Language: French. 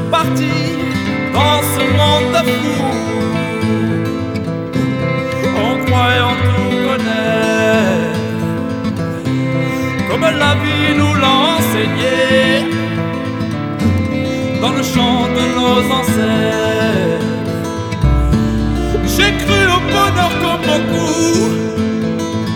parti dans ce monde fou, en croyant tout connaître, comme la vie nous l'a enseigné, dans le chant de nos ancêtres. J'ai cru au bonheur comme beaucoup,